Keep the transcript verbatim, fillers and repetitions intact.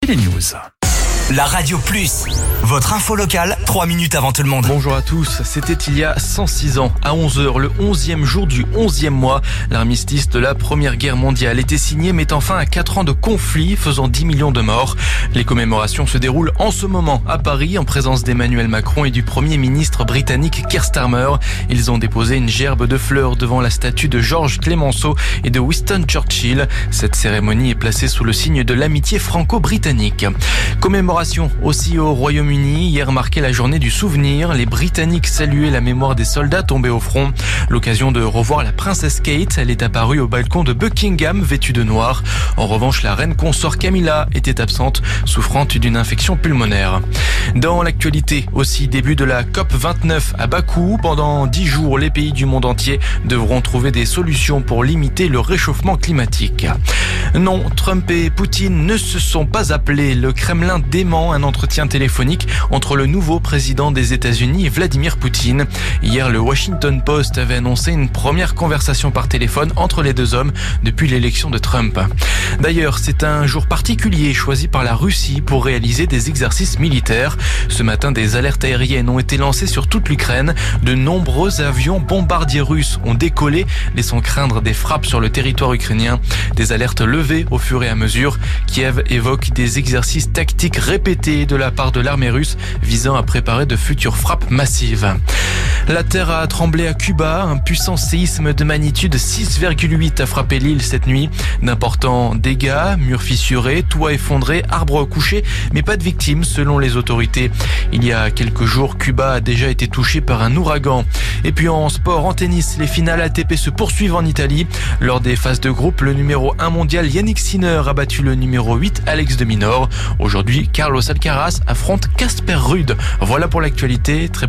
les news. La Radio Plus, votre info locale, trois minutes avant tout le monde. Bonjour à tous, c'était il y a cent six ans, à onze heures, le onzième jour du onzième mois. L'armistice de la Première Guerre mondiale était signé, mettant fin à quatre ans de conflit, faisant dix millions de morts. Les commémorations se déroulent en ce moment à Paris, en présence d'Emmanuel Macron et du Premier ministre britannique Keir Starmer. Ils ont déposé une gerbe de fleurs devant la statue de Georges Clemenceau et de Winston Churchill. Cette cérémonie est placée sous le signe de l'amitié franco-britannique. Commémoration aussi au Royaume-Uni. Hier marquait la journée du souvenir. Les Britanniques saluaient la mémoire des soldats tombés au front. L'occasion de revoir la princesse Kate. Elle est apparue au balcon de Buckingham vêtue de noir. En revanche, la reine consort Camilla était absente, souffrant d'une infection pulmonaire. Dans l'actualité aussi, début de la COP vingt-neuf à Bakou. Pendant dix jours, les pays du monde entier devront trouver des solutions pour limiter le réchauffement climatique. Non, Trump et Poutine ne se sont pas appelés. Le Kremlin dément un entretien téléphonique entre le nouveau président des États-Unis et Vladimir Poutine. Hier, le Washington Post avait annoncé une première conversation par téléphone entre les deux hommes depuis l'élection de Trump. D'ailleurs, c'est un jour particulier choisi par la Russie pour réaliser des exercices militaires. Ce matin, des alertes aériennes ont été lancées sur toute l'Ukraine. De nombreux avions bombardiers russes ont décollé, laissant craindre des frappes sur le territoire ukrainien. Des alertes levées au fur et à mesure. Kiev évoque des exercices tactiques répétés de la part de l'armée russe visant à préparer de futures frappes massives. La terre a tremblé à Cuba. Un puissant séisme de magnitude six virgule huit a frappé l'île cette nuit. D'importants dégâts, murs fissurés, toits effondrés, arbres couchés, mais pas de victimes selon les autorités. Il y a quelques jours, Cuba a déjà été touché par un ouragan. Et puis en sport, en tennis, les finales A T P se poursuivent en Italie. Lors des phases de groupe, le numéro un mondial Yannick Sinner a battu le numéro huit Alex de Minaur. Aujourd'hui, Carlos Alcaraz affronte Casper Ruud. Voilà pour l'actualité. Très